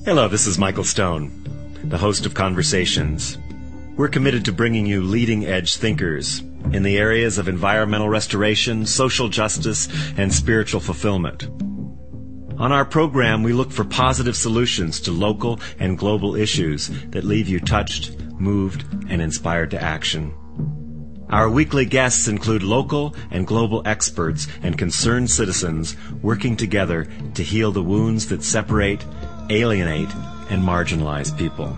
Hello, this is Michael Stone, the host of Conversations. We're committed to bringing you leading-edge thinkers in the areas of environmental restoration, social justice, and spiritual fulfillment. On our program, we look for positive solutions to local and global issues that leave you touched, moved, and inspired to action. Our weekly guests include local and global experts and concerned citizens working together to heal the wounds that separate, alienate, and marginalize people.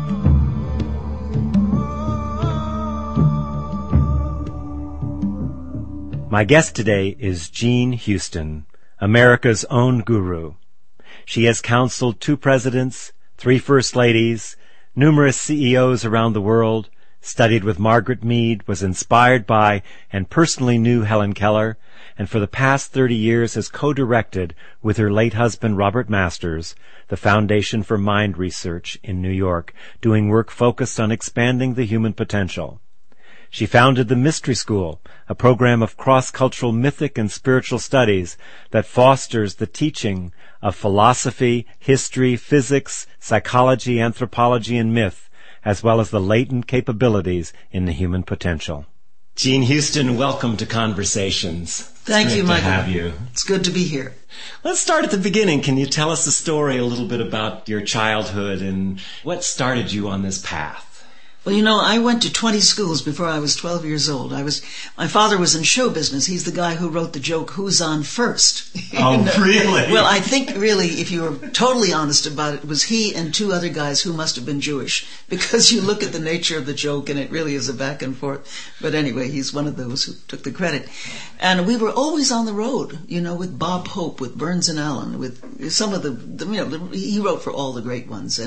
My guest today is Jean Houston, America's own guru. She has counseled 2 presidents, 3 first ladies, numerous CEOs around the world, studied with Margaret Mead, was inspired by and personally knew Helen Keller, and for the past 30 years has co-directed with her late husband Robert Masters the Foundation for Mind Research in New York, doing work focused on expanding the human potential. She founded the Mystery School, a program of cross-cultural mythic and spiritual studies that fosters the teaching of philosophy, history, physics, psychology, anthropology, and myth, as well as the latent capabilities in the human potential. Jean Houston, welcome to Conversations. Thank you, Michael. Great to have you. It's good to be here. Let's start at the beginning. Can you tell us a story, a little bit about your childhood and what started you on this path? Well, I went to 20 schools before I was 12 years old. My father was in show business. He's the guy who wrote the joke, "Who's on first?" Oh, really? Well, I think really, if you were totally honest about it was he and 2 other guys who must have been Jewish, because you look at the nature of the joke and it really is a back and forth. But anyway, he's one of those who took the credit. And we were always on the road, with Bob Hope, with Burns and Allen, with some of he wrote for all the great ones.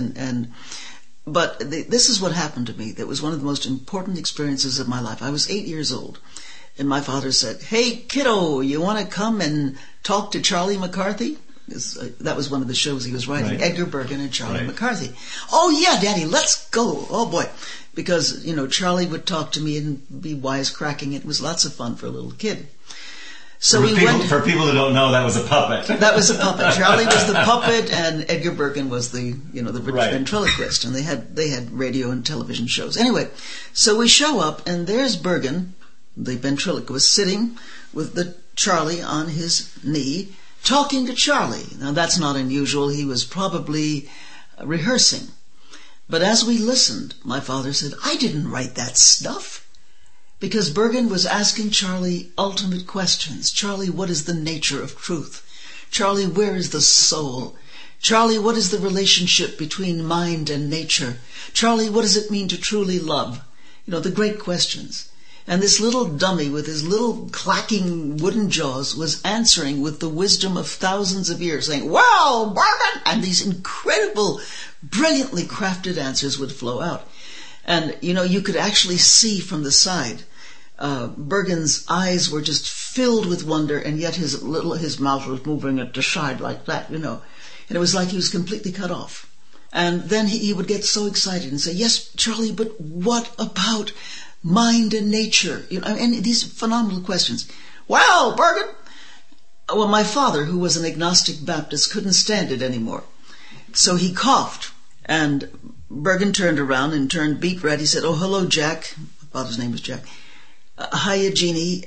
But this is what happened to me. That was one of the most important experiences of my life. I was 8 years old, and my father said, "Hey, kiddo, you want to come and talk to Charlie McCarthy?" That was one of the shows he was writing, right. Edgar Bergen and Charlie McCarthy. "Oh, yeah, Daddy, let's go." Oh, boy. Because, Charlie would talk to me and be wisecracking. It was lots of fun for a little kid. So for people who don't know, that was a puppet. That was a puppet. Charlie was the puppet, and Edgar Bergen was the ventriloquist, and they had radio and television shows. Anyway, so we show up, and there's Bergen, the ventriloquist, sitting with the Charlie on his knee, talking to Charlie. Now that's not unusual. He was probably rehearsing. But as we listened, my father said, "I didn't write that stuff." Because Bergen was asking Charlie ultimate questions. "Charlie, what is the nature of truth? Charlie, where is the soul? Charlie, what is the relationship between mind and nature? Charlie, what does it mean to truly love?" The great questions. And this little dummy with his little clacking wooden jaws was answering with the wisdom of thousands of years, saying, "Well, Bergen!" And these incredible, brilliantly crafted answers would flow out. And, you could actually see from the side, Bergen's eyes were just filled with wonder, and yet his mouth was moving at the side like that, And it was like he was completely cut off. And then he would get so excited and say, "Yes, Charlie, but what about mind and nature?" And these phenomenal questions. "Well, Bergen!" Well, my father, who was an agnostic Baptist, couldn't stand it anymore. So he coughed, and Bergen turned around and turned beet red. He said, "Oh, hello, Jack." I thought his name was Jack. "Hiya, Jeannie.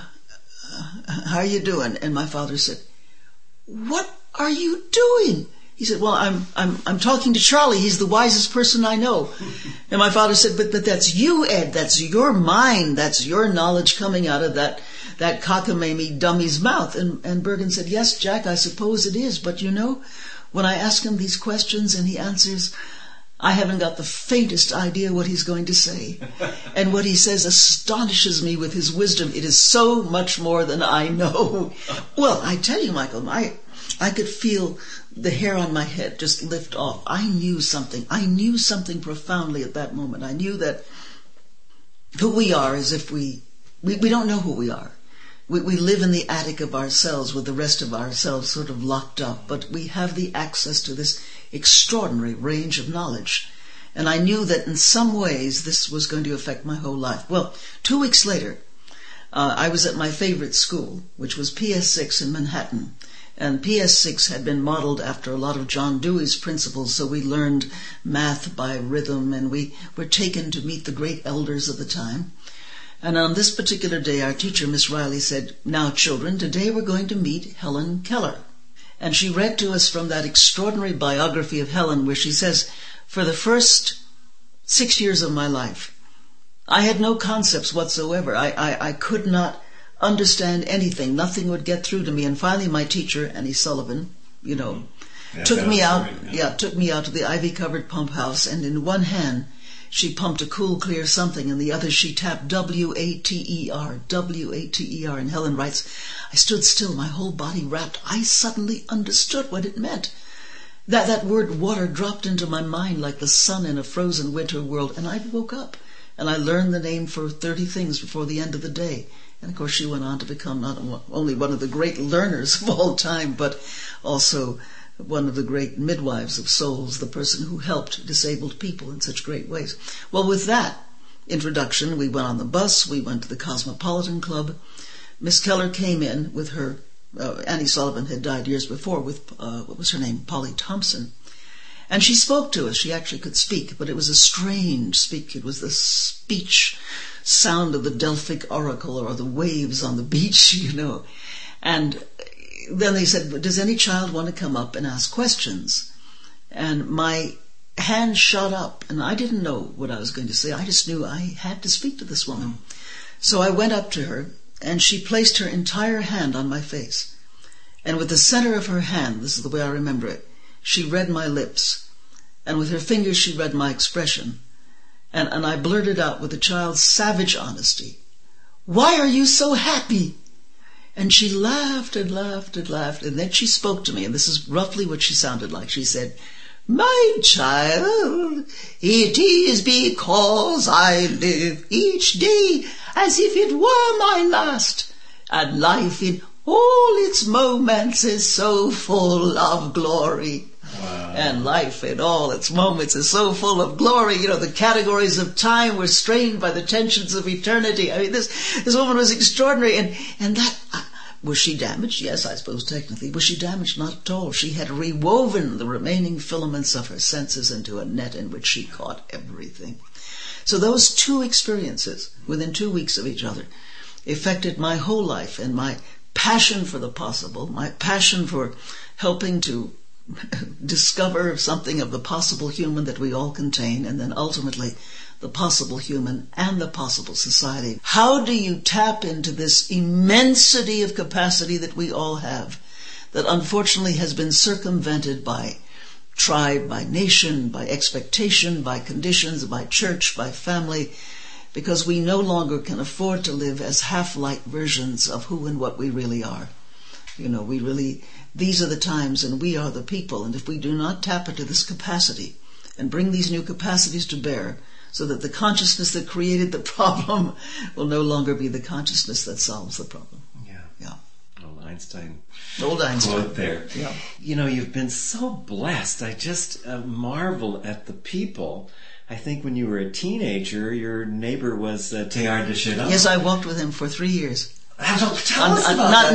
How are you doing?" And my father said, "What are you doing?" He said, "Well, I'm talking to Charlie. He's the wisest person I know." And my father said, "But that's you, Ed. That's your mind. That's your knowledge coming out of that cockamamie dummy's mouth." And Bergen said, "Yes, Jack, I suppose it is. But when I ask him these questions and he answers, I haven't got the faintest idea what he's going to say. And what he says astonishes me with his wisdom. It is so much more than I know." Well, I tell you, Michael, I could feel the hair on my head just lift off. I knew something. I knew something profoundly at that moment. I knew that who we are is if we don't know who we are. We live in the attic of ourselves with the rest of ourselves sort of locked up, but we have the access to this extraordinary range of knowledge. And I knew that in some ways this was going to affect my whole life. Well, 2 weeks later, I was at my favorite school, which was PS6 in Manhattan. And PS6 had been modeled after a lot of John Dewey's principles, so we learned math by rhythm, and we were taken to meet the great elders of the time. And on this particular day, our teacher, Miss Riley, said, "Now, children, today we're going to meet Helen Keller." And she read to us from that extraordinary biography of Helen, where she says, "For the first 6 years of my life, I had no concepts whatsoever. I could not understand anything. Nothing would get through to me. And finally, my teacher, Annie Sullivan, took me out to the ivy-covered pump house, and in one hand she pumped a cool, clear something, and the other she tapped W-A-T-E-R, W-A-T-E-R. And Helen writes, "I stood still, my whole body wrapped. I suddenly understood what it meant. That word water dropped into my mind like the sun in a frozen winter world, and I woke up, and I learned the name for 30 things before the end of the day." And of course she went on to become not only one of the great learners of all time, but also one of the great midwives of souls, the person who helped disabled people in such great ways. Well, with that introduction, we went on the bus, we went to the Cosmopolitan Club. Miss Keller came in with her, Annie Sullivan had died years before, with, what was her name, Polly Thompson. And she spoke to us. She actually could speak, but it was a strange speak. It was the speech sound of the Delphic oracle or the waves on the beach, And then they said, "Does any child want to come up and ask questions?" And my hand shot up, and I didn't know what I was going to say. I just knew I had to speak to this woman. So I went up to her, and she placed her entire hand on my face. And with the center of her hand, this is the way I remember it, she read my lips. And with her fingers she read my expression. And I blurted out with a child's savage honesty, "Why are you so happy?" And she laughed and laughed and laughed, and then she spoke to me, and this is roughly what she sounded like. She said, "My child, it is because I live each day as if it were my last, and life in all its moments is so full of glory." Wow. And life in all its moments is so full of glory. The categories of time were strained by the tensions of eternity. I mean, this woman was extraordinary. And that, was she damaged? Yes, I suppose technically. Was she damaged? Not at all. She had rewoven the remaining filaments of her senses into a net in which she caught everything. So those two experiences, within 2 weeks of each other, affected my whole life, and my passion for the possible, my passion for helping to discover something of the possible human that we all contain, and then ultimately the possible human and the possible society. How do you tap into this immensity of capacity that we all have, that unfortunately has been circumvented by tribe, by nation, by expectation, by conditions, by church, by family, because we no longer can afford to live as half-light versions of who and what we really are. These are the times, and we are the people, and if we do not tap into this capacity and bring these new capacities to bear, so that the consciousness that created the problem will no longer be the consciousness that solves the problem. Yeah. Old Einstein quote there. Yeah. You've been so blessed. I just marvel at the people. I think when you were a teenager, your neighbor was Teilhard de Chardin. Yes, I walked with him for 3 years. Tell us about that.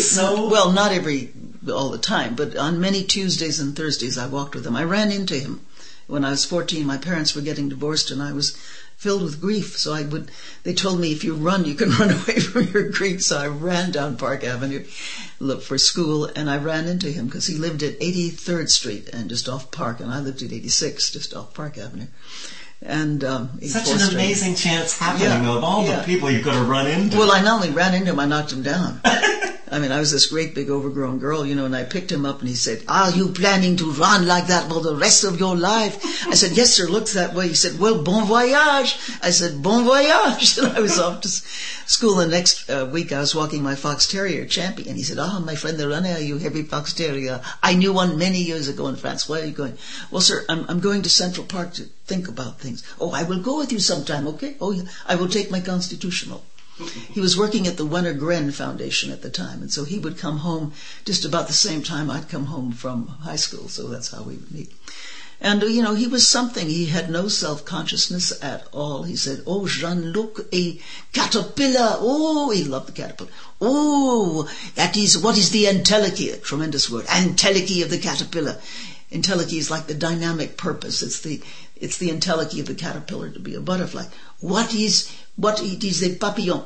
Not all the time, but on many Tuesdays and Thursdays I walked with him. I ran into him when I was 14. My parents were getting divorced, and I was filled with grief. So they told me, if you run, you can run away from your grief. So I ran down Park Avenue for school, and I ran into him because he lived at 83rd Street and just off Park, and I lived at 86 just off Park Avenue. And such an amazing chance happening of all the people you could have run into. Well, I not only ran into him, I knocked him down. I mean, I was this great big overgrown girl, and I picked him up and he said, "Are you planning to run like that for the rest of your life?" I said, "Yes, sir, looks that way." He said, "Well, bon voyage." I said, "Bon voyage." And I was off to school. The next week I was walking my fox terrier, Champion. He said, "My friend, the runner, you heavy fox terrier. I knew one many years ago in France. Where are you going?" "Well, sir, I'm going to Central Park to think about things." "Oh, I will go with you sometime, okay?" "Oh, yeah. I will take my constitutional." He was working at the Wenner Gren Foundation at the time, and so he would come home just about the same time I'd come home from high school, so that's how we would meet. And, he was something. He had no self-consciousness at all. He said, "Oh, Jean, look, a caterpillar. Oh," he loved the caterpillar. "Oh, what is the entelechy?" A tremendous word. Entelechy of the caterpillar. Entelechy is like the dynamic purpose. It's the entelechy of the caterpillar to be a butterfly. What is a papillon?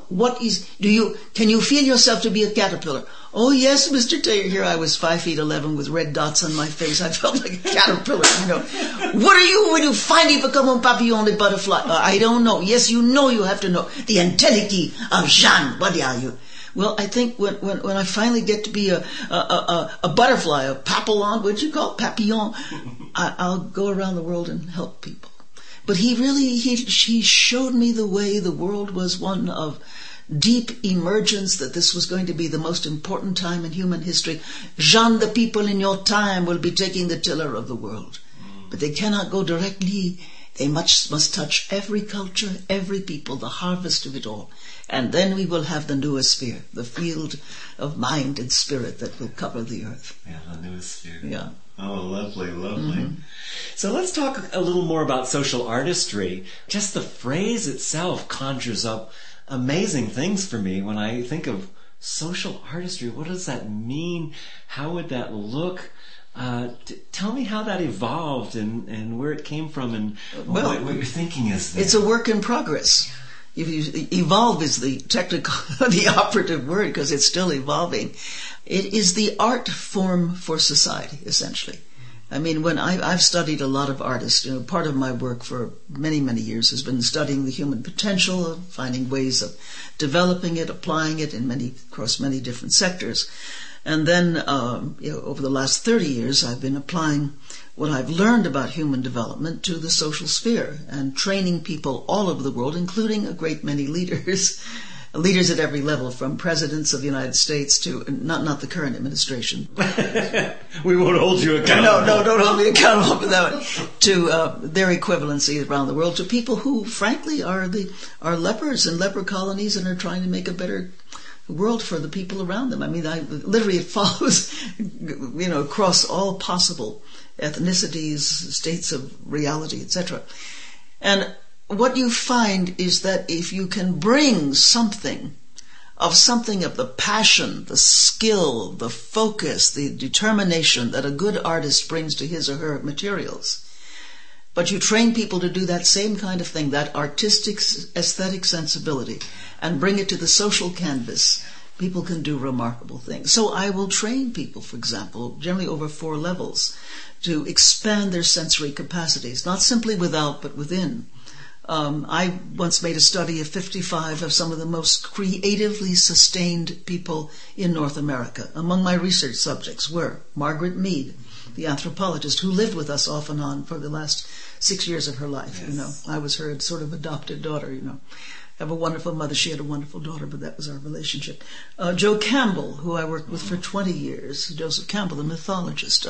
Can you feel yourself to be a caterpillar? "Oh yes, Mr. Taylor." Here I was 5'11" with red dots on my face. I felt like a caterpillar, "What are you when you finally become a papillon, the butterfly?" "I don't know." "Yes, you have to know. The entelechy of Jean. What are you?" Well, I think when I finally get to be a butterfly, a papillon, what'd you call it? Papillon, I'll go around the world and help people. But he showed me the way the world was one of deep emergence, that this was going to be the most important time in human history. "Jean, the people in your time will be taking the tiller of the world. But they cannot go directly. They must touch every culture, every people, the harvest of it all. And then we will have the noosphere, the field of mind and spirit that will cover the earth." Yeah, the noosphere. Yeah. Oh, lovely, lovely. Mm-hmm. So let's talk a little more about social artistry. Just the phrase itself conjures up amazing things for me when I think of social artistry. What does that mean? How would that look? Tell me how that evolved and where it came from and what your thinking is there. It's a work in progress. Evolve is the technical, the operative word, because it's still evolving. It is the art form for society, essentially. I mean, when I've studied a lot of artists, part of my work for many, many years has been studying the human potential, finding ways of developing it, applying it across many different sectors. And then, over the last 30 years, I've been applying what I've learned about human development to the social sphere and training people all over the world, including a great many leaders at every level, from presidents of the United States to, not the current administration. We won't hold you accountable. No, don't hold me accountable for that one. To their equivalency around the world, to people who, frankly, are lepers in leper colonies and are trying to make a better world for the people around them. I mean, it follows, across all possible ethnicities, states of reality, etc. And what you find is that if you can bring something of the passion, the skill, the focus, the determination that a good artist brings to his or her materials, but you train people to do that same kind of thing, that artistic, aesthetic sensibility, and bring it to the social canvas, people can do remarkable things. So I will train people, for example, generally over 4 levels, to expand their sensory capacities, not simply without, but within. I once made a study of 55 of some of the most creatively sustained people in North America. Among my research subjects were Margaret Mead, the anthropologist who lived with us off and on for the last 6 years of her life. Yes. I was her sort of adopted daughter, I have a wonderful mother. She had a wonderful daughter, but that was our relationship. Joe Campbell, who I worked with for 20 years. Joseph Campbell, the mythologist.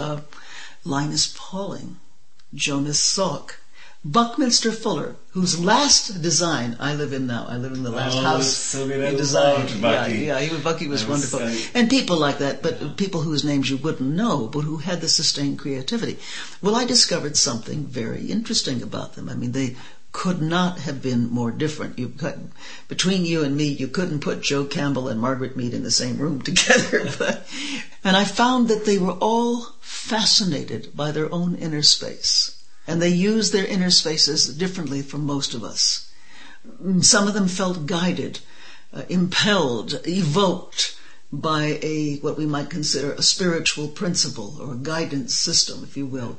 Linus Pauling. Jonas Salk. Buckminster Fuller, whose last design I live in now. I live in the last house so he designed. Bucky. Bucky was wonderful. And people like that, but people whose names you wouldn't know, but who had the sustained creativity. Well, I discovered something very interesting about them. I mean, they could not have been more different. Between you and me, you couldn't put Joe Campbell and Margaret Mead in the same room together. And I found that they were all fascinated by their own inner space. And they used their inner spaces differently from most of us. Some of them felt guided, impelled, evoked by what we might consider a spiritual principle or a guidance system, if you will.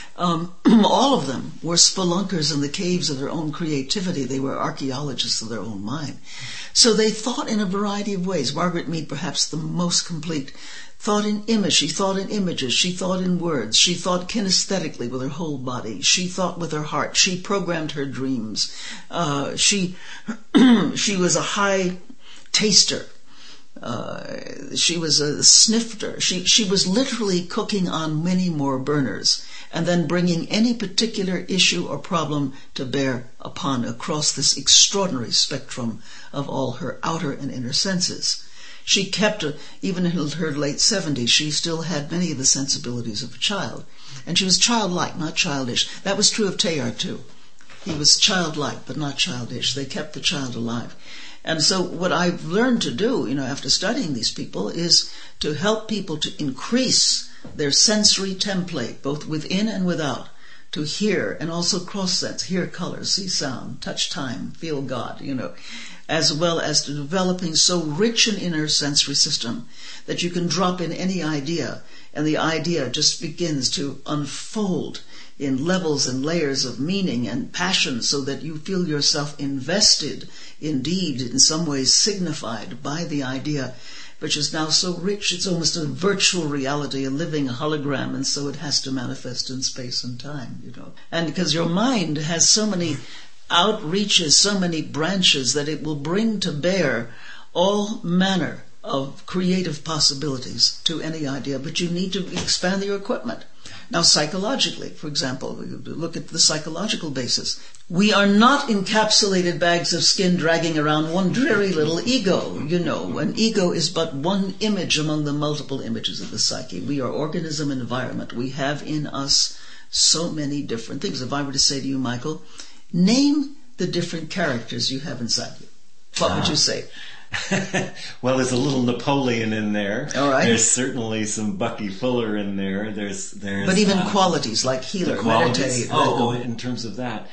All of them were spelunkers in the caves of their own creativity. They were archaeologists of their own mind. So they thought in a variety of ways. Margaret Mead, perhaps the most complete, thought in image. She thought in images. She thought in words. She thought kinesthetically with her whole body. She thought with her heart. She programmed her dreams. She was a high taster. She was a snifter. She was literally cooking on many more burners and then bringing any particular issue or problem to bear upon across this extraordinary spectrum of all her outer and inner senses. She kept, even in her late 70s, she still had many of the sensibilities of a child. And she was childlike, not childish. That was true of Teilhard too. He was childlike, but not childish. They kept the child alive. And so what I've learned to do, after studying these people, is to help people to increase their sensory template, both within and without, to hear and also cross-sense, hear color, see sound, touch time, feel God, as well as to developing so rich an inner sensory system that you can drop in any idea, and the idea just begins to unfold in levels and layers of meaning and passion, so that you feel yourself invested, indeed, in some ways signified by the idea, which is now so rich, it's almost a virtual reality, a living hologram, and so it has to manifest in space and time, And because your mind has so many outreaches, so many branches, that it will bring to bear all manner of creative possibilities to any idea, but you need to expand your equipment. Now, psychologically, for example, look at the psychological basis. We are not encapsulated bags of skin dragging around one dreary little ego, An ego is but one image among the multiple images of the psyche. We are organism environment. We have in us so many different things. If I were to say to you, Michael, name the different characters you have inside you, what would you say? Well, there's a little Napoleon in there. All right. There's certainly some Bucky Fuller in there. There's. But even qualities like healer, meditative. In terms of that,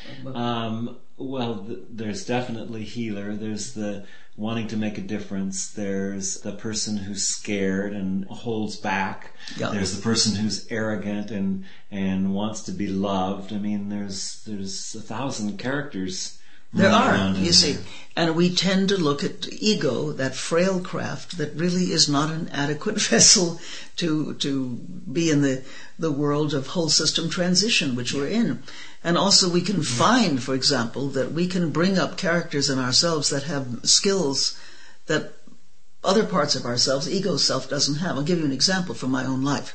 there's definitely healer. There's the wanting to make a difference. There's the person who's scared and holds back. Yeah. There's the person who's arrogant and wants to be loved. I mean, there's 1,000 characters. There are, you see, and we tend to look at ego, that frail craft that really is not an adequate vessel to be in the world of whole system transition, which we're in. And also we can find, for example, that we can bring up characters in ourselves that have skills that other parts of ourselves, ego self, doesn't have. I'll give you an example from my own life.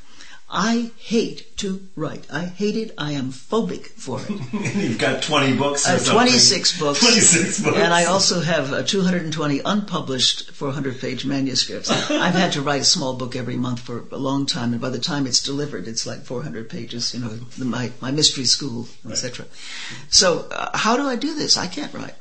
I hate to write. I hate it. I am phobic for it. You've got 20 books or something. 26 books. 26 books. And I also have 220 unpublished 400-page manuscripts. I've had to write a small book every month for a long time, and by the time it's delivered, it's like 400 pages, my mystery school, etc. So how do I do this? I can't write.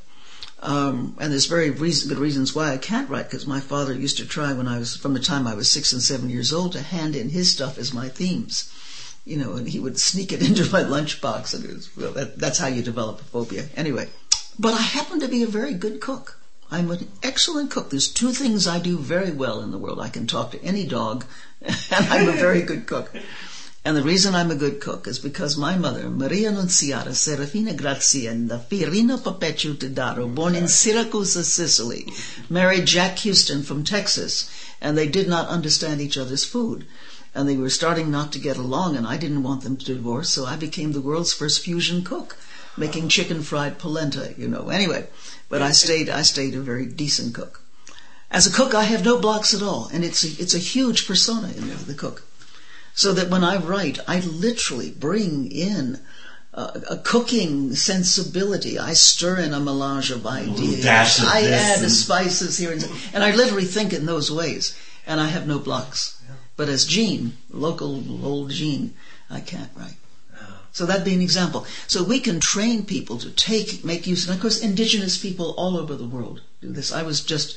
And there's very good reasons why I can't write, because my father used to try from the time I was 6 and 7 years old, to hand in his stuff as my themes, and he would sneak it into my lunchbox, and that's how you develop a phobia. Anyway, but I happen to be a very good cook. I'm an excellent cook. There's two things I do very well in the world. I can talk to any dog, and I'm a very good cook. And the reason I'm a good cook is because my mother, Maria Annunziata Serafina Grazienda Fiorino Perpetuo Todaro, born in Syracuse, Sicily, married Jack Houston from Texas, and they did not understand each other's food. And they were starting not to get along, and I didn't want them to divorce, so I became the world's first fusion cook, making chicken fried polenta, Anyway, but I stayed a very decent cook. As a cook, I have no blocks at all, and it's a huge persona in the cook. So that when I write, I literally bring in a cooking sensibility. I stir in a melange of ideas. I add spices here and I literally think in those ways. And I have no blocks. Yeah. But as Gene, local old Gene, I can't write. So that'd be an example. So we can train people to make use, and of course indigenous people all over the world do this. I've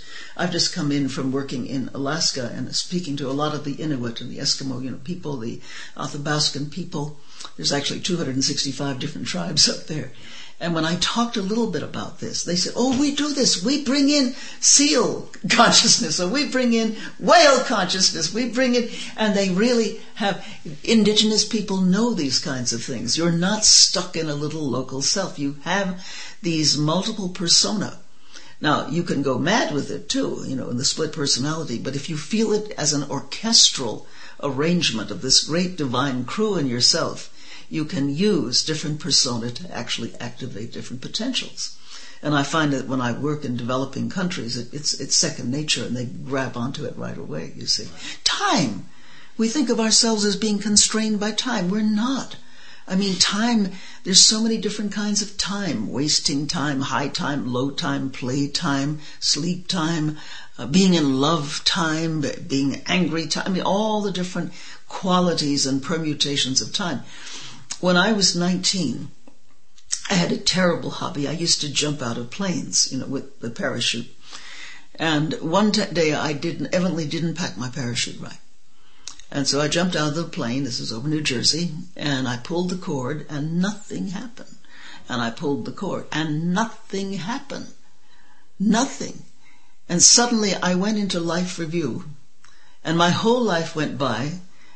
just come in from working in Alaska and speaking to a lot of the Inuit and the Eskimo, people, the Athabaskan people. There's actually 265 different tribes up there. And when I talked a little bit about this, they said, we do this. We bring in seal consciousness, or we bring in whale consciousness. We bring in, and they really have, indigenous people know these kinds of things. You're not stuck in a little local self. You have these multiple persona. Now, you can go mad with it too, in the split personality, but if you feel it as an orchestral arrangement of this great divine crew in yourself, you can use different persona to actually activate different potentials. And I find that when I work in developing countries, it's second nature, and they grab onto it right away, you see. Time. We think of ourselves as being constrained by time. We're not. I mean, time, there's so many different kinds of time. Wasting time, high time, low time, play time, sleep time, being in love time, being angry time. I mean, all the different qualities and permutations of time. When I was 19, I had a terrible hobby. I used to jump out of planes, with the parachute. And one day I evidently didn't pack my parachute right. And so I jumped out of the plane, this is over New Jersey, and I pulled the cord and nothing happened. And I pulled the cord and nothing happened. Nothing. And suddenly I went into life review, and my whole life went by,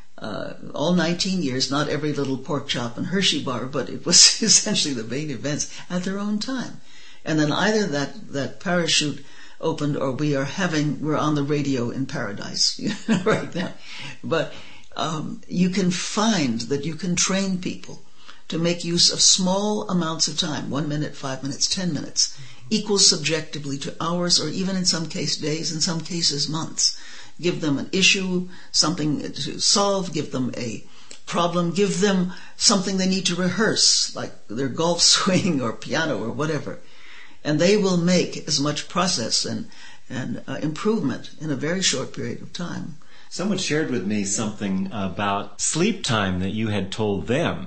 all 19 years, not every little pork chop and Hershey bar, but it was essentially the main events at their own time. And then either that parachute opened or we're on the radio in paradise right now. But you can find that you can train people to make use of small amounts of time, 1 minute, 5 minutes, 10 minutes, equals subjectively to hours or even in some cases days, in some cases months. Give them an issue, something to solve, give them a problem, give them something they need to rehearse, like their golf swing or piano or whatever. And they will make as much process and improvement in a very short period of time. Someone shared with me something about sleep time that you had told them.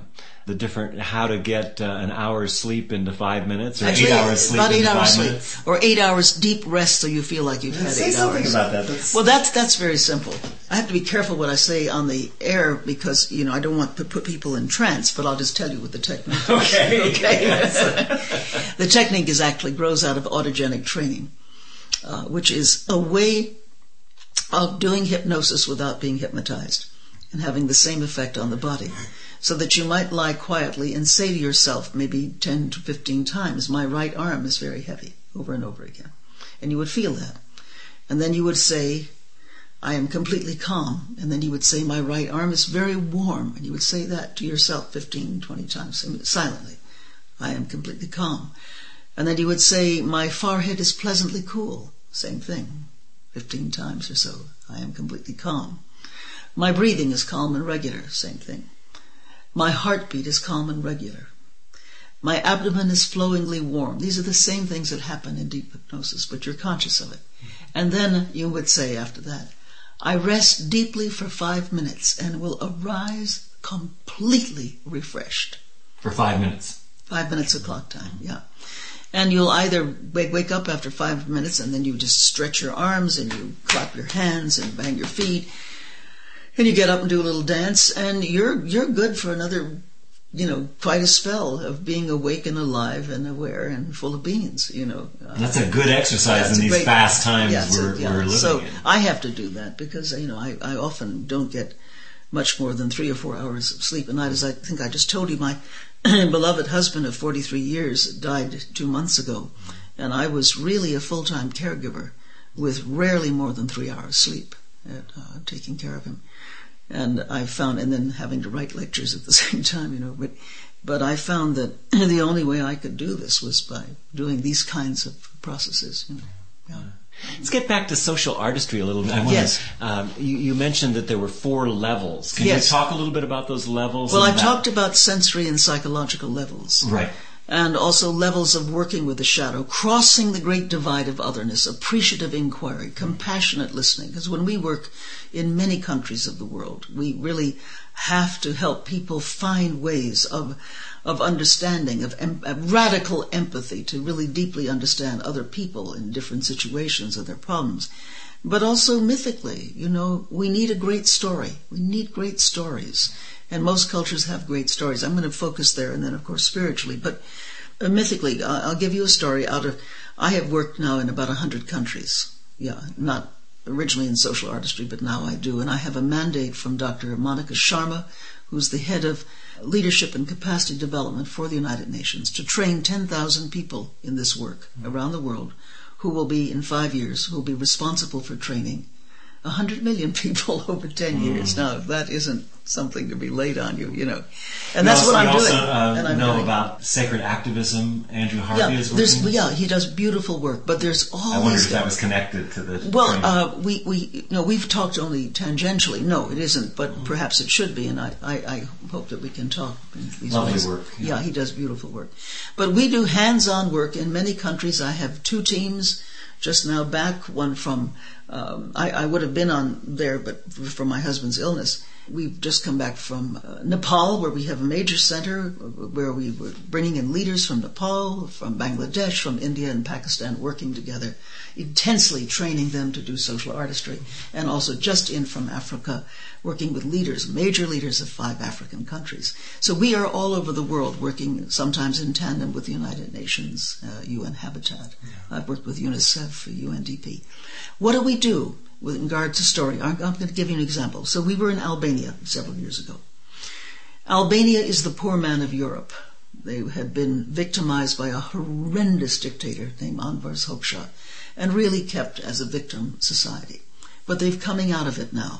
How to get an hour's sleep into 5 minutes, or actually, 8 hours sleep about 8 into hours 5 sleep, minutes. or 8 hours deep rest, so you feel like you've had 8 hours. Say something about that. Well, that's very simple. I have to be careful what I say on the air because I don't want to put people in trance, but I'll just tell you what the technique is. Okay. Yes. The technique grows out of autogenic training, which is a way of doing hypnosis without being hypnotized and having the same effect on the body. So that you might lie quietly and say to yourself maybe 10 to 15 times, my right arm is very heavy, over and over again. And you would feel that. And then you would say, I am completely calm. And then you would say, my right arm is very warm. And you would say that to yourself 15, 20 times, silently. I am completely calm. And then you would say, my forehead is pleasantly cool. Same thing, 15 times or so. I am completely calm. My breathing is calm and regular. Same thing. My heartbeat is calm and regular. My abdomen is flowingly warm. These are the same things that happen in deep hypnosis, but you're conscious of it. And then you would say after that, I rest deeply for 5 minutes and will arise completely refreshed. For 5 minutes? 5 minutes of clock time, yeah. And you'll either wake up after 5 minutes and then you just stretch your arms and you clap your hands and bang your feet. And you get up and do a little dance, and you're good for another, quite a spell of being awake and alive and aware and full of beans, That's a good exercise in these fast times we're living so in. I have to do that because, I often don't get much more than 3 or 4 hours of sleep a night. As I think I just told you, my beloved husband of 43 years died 2 months ago, and I was really a full-time caregiver with rarely more than 3 hours sleep at taking care of him. And I found, and then having to write lectures at the same time, but I found that the only way I could do this was by doing these kinds of processes. Yeah. Let's get back to social artistry a little bit. Yes. You mentioned that there were 4 levels. Can you talk a little bit about those levels? Well, I talked about sensory and psychological levels. Right. And also levels of working with the shadow, crossing the great divide of otherness, appreciative inquiry, compassionate listening. Because when we work in many countries of the world, we really have to help people find ways of understanding, of radical empathy, to really deeply understand other people in different situations and their problems. But also mythically, we need a great story. We need great stories. And most cultures have great stories. I'm going to focus there, and then, of course, spiritually. But mythically, I'll give you a story I have worked now in about 100 countries. Yeah, not originally in social artistry, but now I do. And I have a mandate from Dr. Monica Sharma, who's the head of leadership and capacity development for the United Nations, to train 10,000 people in this work around the world who will be, in 5 years, who will be responsible for training 100 million people over 10 years. Now, that isn't something to be laid on you, And that's what I'm doing. You know about sacred activism. Andrew Harvey is working. He does beautiful work, but there's always. I wondered if that was connected to the. Well, we've talked only tangentially. No, it isn't, but perhaps it should be, and I hope that we can talk in these Lovely ways. Work. Yeah, he does beautiful work, but we do hands-on work in many countries. I have 2 teams just now back. One from I would have been on there, but for my husband's illness. We've just come back from Nepal, where we have a major center where we were bringing in leaders from Nepal, from Bangladesh, from India and Pakistan, working together, intensely training them to do social artistry, and also just in from Africa, working with leaders, major leaders of 5 African countries. So we are all over the world working, sometimes in tandem with the United Nations, UN Habitat. Yeah. I've worked with UNICEF, UNDP. What do we do with regard to story? I'm going to give you an example. So we were in Albania several years ago. Albania is the poor man of Europe. They had been victimized by a horrendous dictator named Anwar Hoxha and really kept as a victim society. But they're coming out of it now.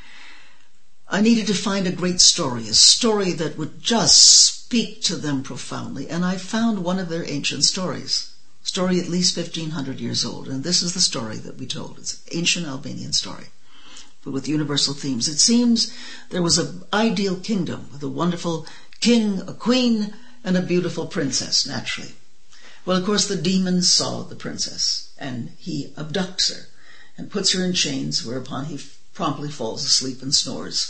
I needed to find a great story, a story that would just speak to them profoundly, and I found one of their ancient stories. Story at least 1,500 years old, and this is the story that we told. It's an ancient Albanian story, but with universal themes. It seems there was an ideal kingdom with a wonderful king, a queen, and a beautiful princess, naturally. Well, of course, the demon saw the princess, and he abducts her and puts her in chains, whereupon he promptly falls asleep and snores.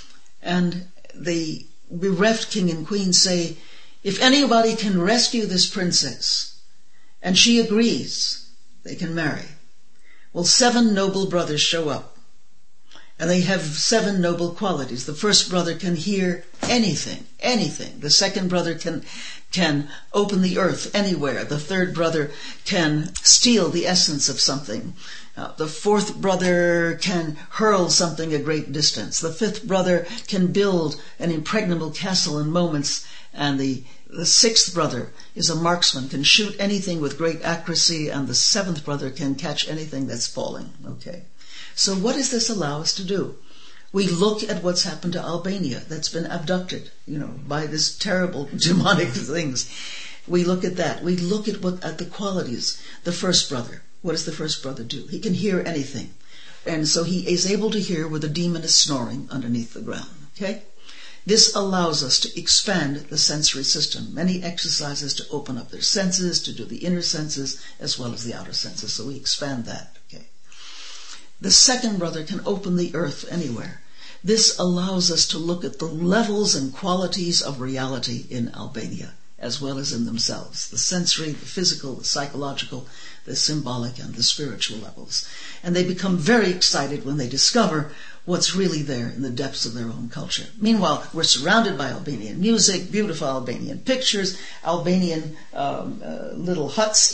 And the bereft king and queen say, if anybody can rescue this princess, and she agrees, they can marry. Well, 7 noble brothers show up, and they have 7 noble qualities. The first brother can hear anything. The second brother can open the earth anywhere. The third brother can steal the essence of something. The fourth brother can hurl something a great distance. The fifth brother can build an impregnable castle in moments, and the 6th brother is a marksman, can shoot anything with great accuracy, and the 7th brother can catch anything that's falling. Okay. So what does this allow us to do? We look at what's happened to Albania, that's been abducted, by this terrible demonic things. We look at that. We look at the qualities. The first brother. What does the first brother do? He can hear anything. And so he is able to hear where the demon is snoring underneath the ground. Okay? This allows us to expand the sensory system. Many exercises to open up their senses, to do the inner senses as well as the outer senses. So we expand that. Okay. The second brother can open the earth anywhere. This allows us to look at the levels and qualities of reality in Albania, as well as in themselves. The sensory, the physical, the psychological, the symbolic, and the spiritual levels. And they become very excited when they discover what's really there in the depths of their own culture. Meanwhile, we're surrounded by Albanian music, beautiful Albanian pictures, Albanian little huts.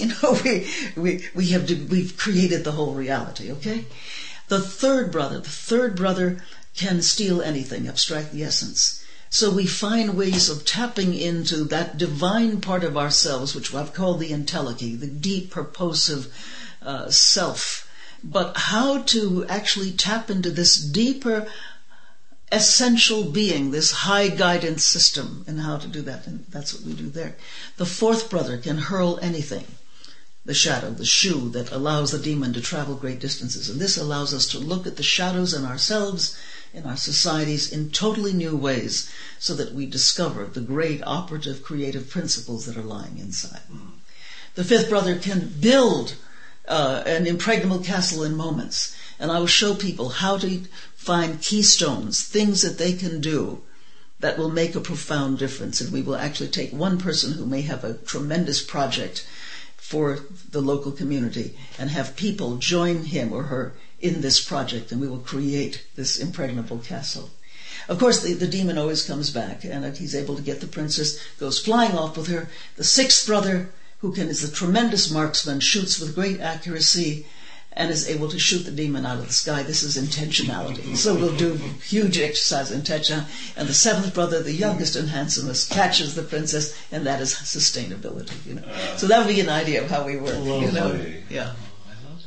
We've created the whole reality. Okay, the third brother can steal anything, abstract the essence. So we find ways of tapping into that divine part of ourselves, which I've called the entelechy, the deep, purposive self. But how to actually tap into this deeper, essential being, this high guidance system, and how to do that. And that's what we do there. The fourth brother can hurl anything. The shadow, the shoe that allows the demon to travel great distances. And this allows us to look at the shadows in ourselves, in our societies, in totally new ways, so that we discover the great operative creative principles that are lying inside. The fifth brother can build an impregnable castle in moments. And I will show people how to find keystones, things that they can do that will make a profound difference. And we will actually take one person who may have a tremendous project for the local community and have people join him or her in this project, and we will create this impregnable castle. Of course, the demon always comes back, and he's able to get the princess, goes flying off with her. The 6th brother, is a tremendous marksman, shoots with great accuracy, and is able to shoot the demon out of the sky. This is intentionality. So we'll do huge exercise intention. And the 7th brother, the youngest and handsomest, catches the princess, and that is sustainability. So that would be an idea of how we work. Lovely. Yeah. I love that.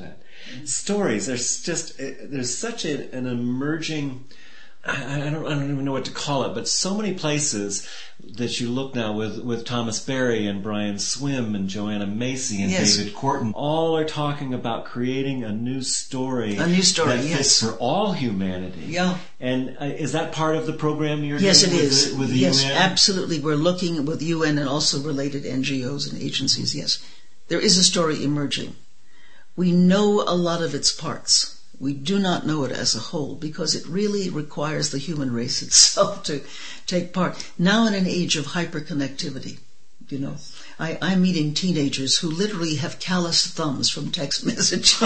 stories. There's such an emerging, I don't even know what to call it, but so many places that you look now with Thomas Berry and Brian Swim and Joanna Macy and David Corton, all are talking about creating a new story. A new story, that fits for all humanity. Yeah. And is that part of the program you're doing? Yes, it is. With the yes, UN? Absolutely. We're looking with UN and also related NGOs and agencies, yes. There is a story emerging. We know a lot of its parts. We do not know it as a whole because it really requires the human race itself to take part. Now in an age of hyperconnectivity, I'm meeting teenagers who literally have calloused thumbs from text message.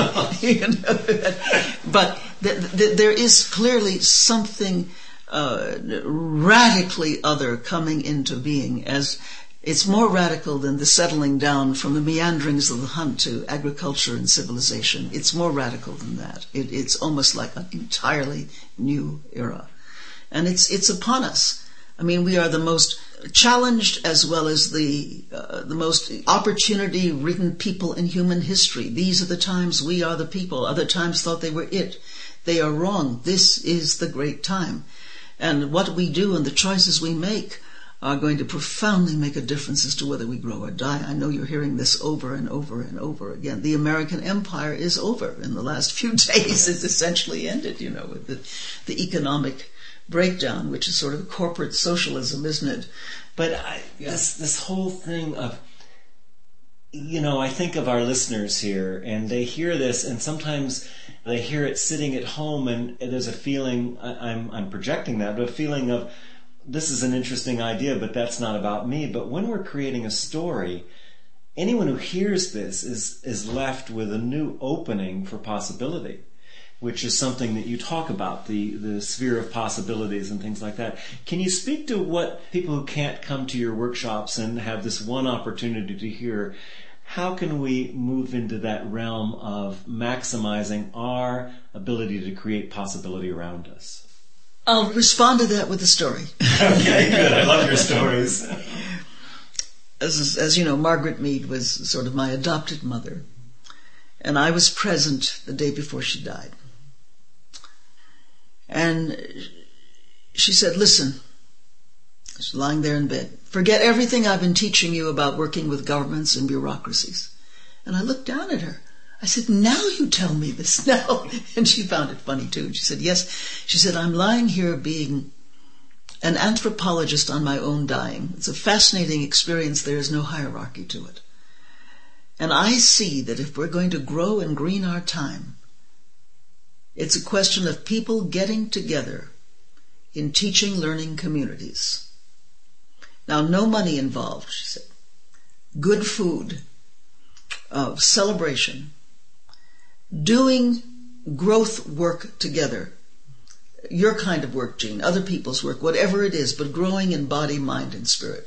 But there is clearly something radically other coming into being, as it's more radical than the settling down from the meanderings of the hunt to agriculture and civilization. It's more radical than that. It's almost like an entirely new era. And it's upon us. I mean, we are the most challenged as well as the most opportunity-ridden people in human history. These are the times we are the people. Other times thought they were it. They are wrong. This is the great time. And what we do and the choices we make are going to profoundly make a difference as to whether we grow or die. I know you're hearing this over and over and over again. The American empire is over. In the last few days, it's essentially ended, with the economic breakdown, which is sort of corporate socialism, isn't it? But this whole thing of, I think of our listeners here, and they hear this, and sometimes they hear it sitting at home, and there's a feeling, I'm projecting that, but a feeling of, this is an interesting idea, but that's not about me. But when we're creating a story, anyone who hears this is left with a new opening for possibility, which is something that you talk about, the sphere of possibilities and things like that. Can you speak to what people who can't come to your workshops and have this one opportunity to hear, how can we move into that realm of maximizing our ability to create possibility around us? I'll respond to that with a story. Okay, good. I love your stories. As you know, Margaret Mead was sort of my adopted mother, and I was present the day before she died. And she said, listen, she's lying there in bed, forget everything I've been teaching you about working with governments and bureaucracies. And I looked down at her. I said, now you tell me this now. And she found it funny too. And she said, yes. She said, I'm lying here being an anthropologist on my own dying. It's a fascinating experience. There is no hierarchy to it. And I see that if we're going to grow and green our time, it's a question of people getting together in teaching, learning communities. Now, no money involved, she said. Good food, celebration, doing growth work together. Your kind of work, Jean, other people's work, whatever it is, but growing in body, mind, and spirit.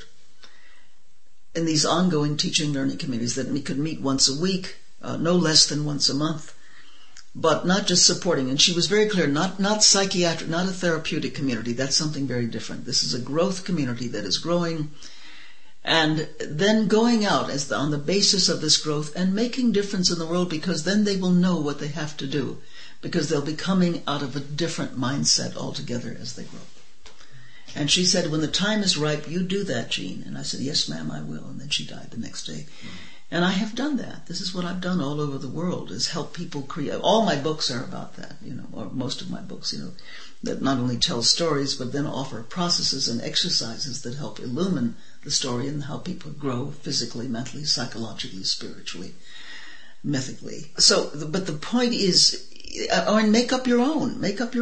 In these ongoing teaching, learning communities that we could meet once a week, no less than once a month, but not just supporting. And she was very clear, not psychiatric, not a therapeutic community. That's something very different. This is a growth community that is growing, and then going out on the basis of this growth and making difference in the world, because then they will know what they have to do, because they'll be coming out of a different mindset altogether as they grow. And she said, when the time is ripe, you do that, Jean. And I said, yes, ma'am, I will. And then she died the next day. And I have done that. This is what I've done all over the world, is help people create. All my books are about that, or most of my books, that not only tell stories, but then offer processes and exercises that help illumine the story and how people grow physically, mentally, psychologically, spiritually, mythically. But the point is, or make up your own.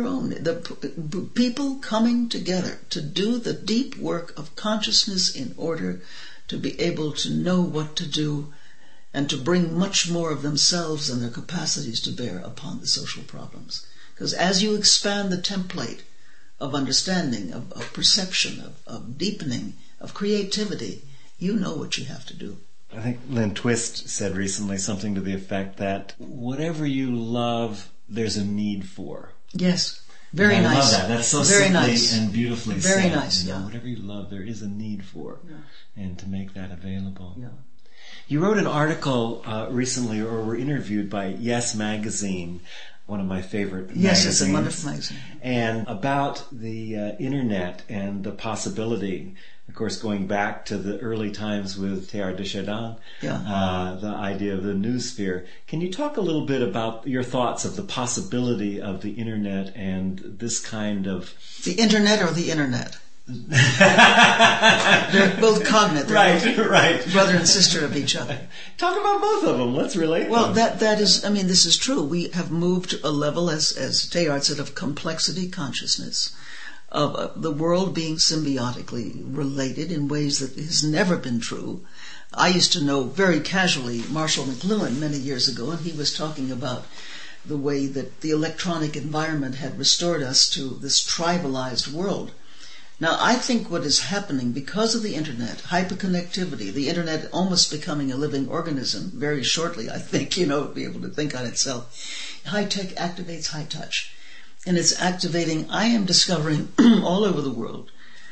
The people coming together to do the deep work of consciousness in order to be able to know what to do and to bring much more of themselves and their capacities to bear upon the social problems. Because as you expand the template of understanding, of perception, of deepening, of creativity, you know what you have to do. I think Lynn Twist said recently something to the effect that whatever you love, there's a need for. Yes. Very nice. I love that. That's so very simply nice. And beautifully very said. Nice, yeah. Whatever you love, there is a need for. Yeah. And to make that available. Yeah. You wrote an article recently, or were interviewed by Yes Magazine, one of my favorite magazines. Yes, it's a wonderful magazine. And about the internet and the possibility, of course, going back to the early times with Teilhard de Chardin, the idea of the noosphere. Can you talk a little bit about your thoughts of the possibility of the internet and this kind of... The internet or the internet? They're both cognate. They're right. Brother and sister of each other. Talk about both of them. Let's relate Well, them. that is, I mean, this is true. We have moved to a level, as Teilhard said, of complexity consciousness, of the world being symbiotically related in ways that has never been true. I used to know very casually Marshall McLuhan many years ago, and he was talking about the way that the electronic environment had restored us to this tribalized world. Now, I think what is happening because of the internet, hyperconnectivity, the internet almost becoming a living organism very shortly, I think, be able to think on itself. High tech activates high touch. And it's activating, I am discovering all over the world,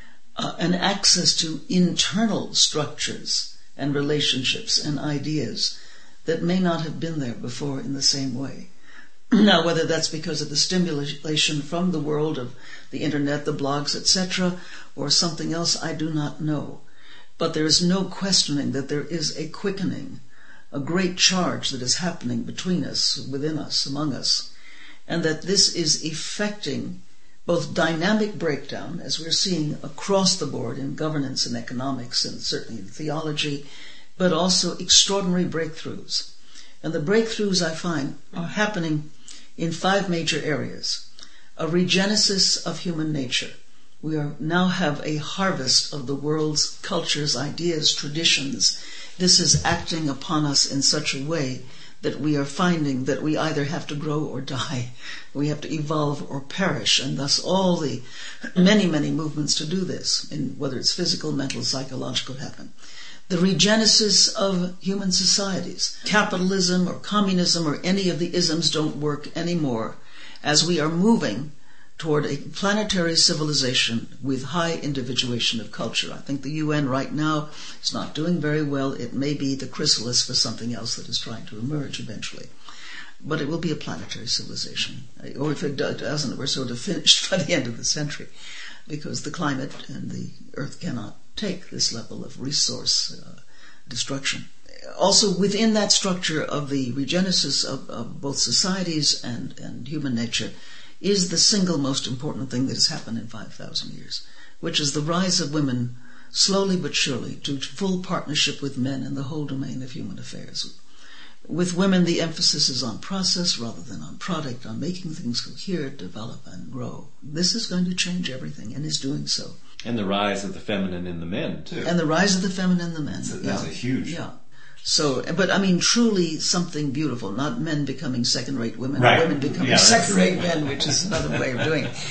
an access to internal structures and relationships and ideas that may not have been there before in the same way. Now, whether that's because of the stimulation from the world of the internet, the blogs, etc., or something else, I do not know. But there is no questioning that there is a quickening, a great charge that is happening between us, within us, among us, and that this is effecting both dynamic breakdown, as we're seeing across the board in governance and economics and certainly in theology, but also extraordinary breakthroughs. And the breakthroughs, I find, are happening in 5 major areas. A regenesis of human nature. We now have a harvest of the world's cultures, ideas, traditions. This is acting upon us in such a way that we are finding that we either have to grow or die. We have to evolve or perish, and thus all the many, many movements to do this, in whether it's physical, mental, psychological, happen. The regenesis of human societies. Capitalism or communism or any of the isms don't work anymore as we are moving toward a planetary civilization with high individuation of culture. I think the UN right now is not doing very well. It may be the chrysalis for something else that is trying to emerge eventually. But it will be a planetary civilization. Or if it doesn't, we're sort of finished by the end of the century, because the climate and the earth cannot take this level of resource destruction. Also, within that structure of the regenesis of both societies and human nature is the single most important thing that has happened in 5,000 years, which is the rise of women, slowly but surely, to full partnership with men in the whole domain of human affairs. With women, the emphasis is on process rather than on product, on making things cohere, develop, and grow. This is going to change everything, and is doing so. And the rise of the feminine in the men, too. And the rise of the feminine in the men. That's a huge... Yeah. So, but I mean, truly something beautiful, not men becoming second-rate women, right. Women becoming second-rate men, which is another way of doing it.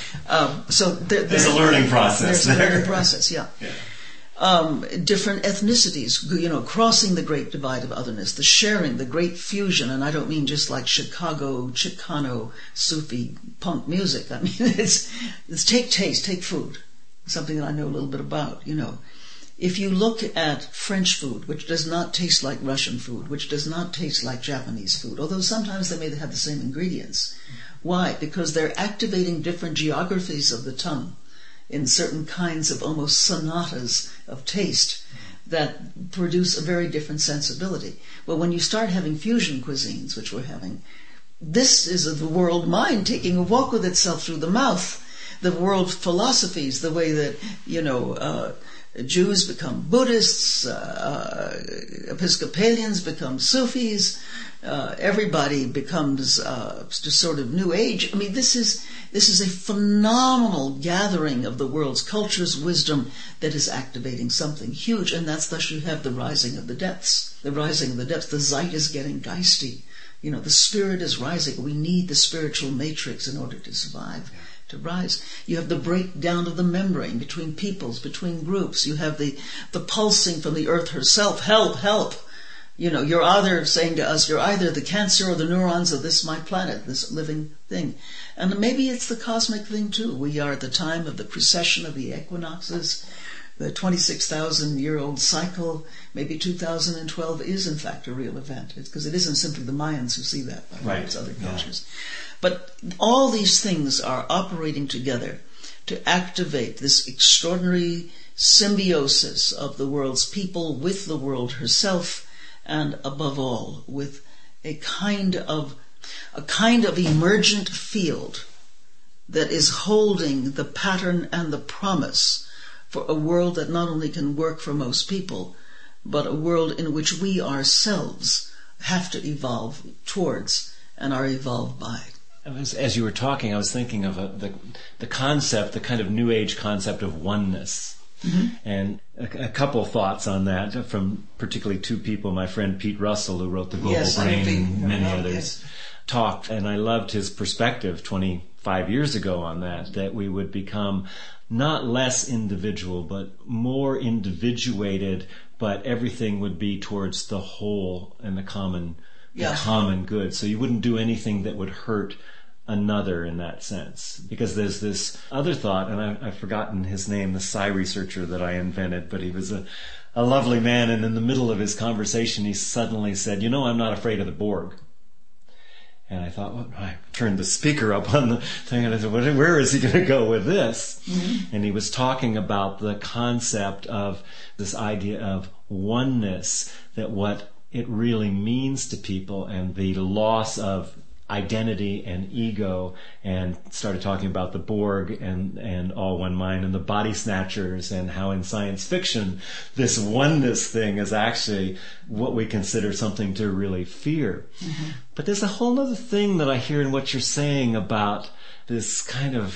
So there's a learning process. There's a learning process, yeah. Different ethnicities, crossing the great divide of otherness, the sharing, the great fusion, and I don't mean just like Chicago, Chicano, Sufi, punk music. I mean, it's take taste, take food, something that I know a little bit about, If you look at French food, which does not taste like Russian food, which does not taste like Japanese food, although sometimes they may have the same ingredients. Why? Because they're activating different geographies of the tongue in certain kinds of almost sonatas of taste that produce a very different sensibility. Well, when you start having fusion cuisines, which we're having, this is the world mind taking a walk with itself through the mouth. The world philosophies, the way that, Jews become Buddhists, Episcopalians become Sufis, everybody becomes just sort of New Age. I mean, this is a phenomenal gathering of the world's cultures, wisdom that is activating something huge, and thus you have the rising of the depths. The rising of the depths. The Zeit is getting geisty. The spirit is rising. We need the spiritual matrix in order to survive. To rise. You have the breakdown of the membrane between peoples, between groups. You have the pulsing from the earth herself. Help, help. You're either saying to us, you're either the cancer or the neurons of this my planet, this living thing. And maybe it's the cosmic thing too. We are at the time of the precession of the equinoxes. the 26,000-year-old cycle, maybe 2012 is in fact a real event. Because it isn't simply the Mayans who see that, right? It's other cultures. But all these things are operating together to activate this extraordinary symbiosis of the world's people with the world herself, and above all, with a kind of emergent field that is holding the pattern and the promise for a world that not only can work for most people, but a world in which we ourselves have to evolve towards and are evolved by. As you were talking, I was thinking of the concept, the kind of New Age concept of oneness. Mm-hmm. And a couple thoughts on that from particularly two people, my friend Pete Russell, who wrote The Global Brain, many others, talked, and I loved his perspective 25 years ago on that we would become not less individual, but more individuated, but everything would be towards the whole and the common good. So you wouldn't do anything that would hurt another in that sense. Because there's this other thought, and I've forgotten his name, the psi researcher that I invented, but he was a lovely man, and in the middle of his conversation he suddenly said, I'm not afraid of the Borg. And I thought, I turned the speaker up on the thing, and I said, where is he going to go with this? Mm-hmm. And he was talking about the concept of this idea of oneness, that what it really means to people, and the loss of identity and ego, and started talking about the Borg and All One Mind and the Body Snatchers, and how in science fiction this oneness thing is actually what we consider something to really fear. Mm-hmm. But there's a whole other thing that I hear in what you're saying about this kind of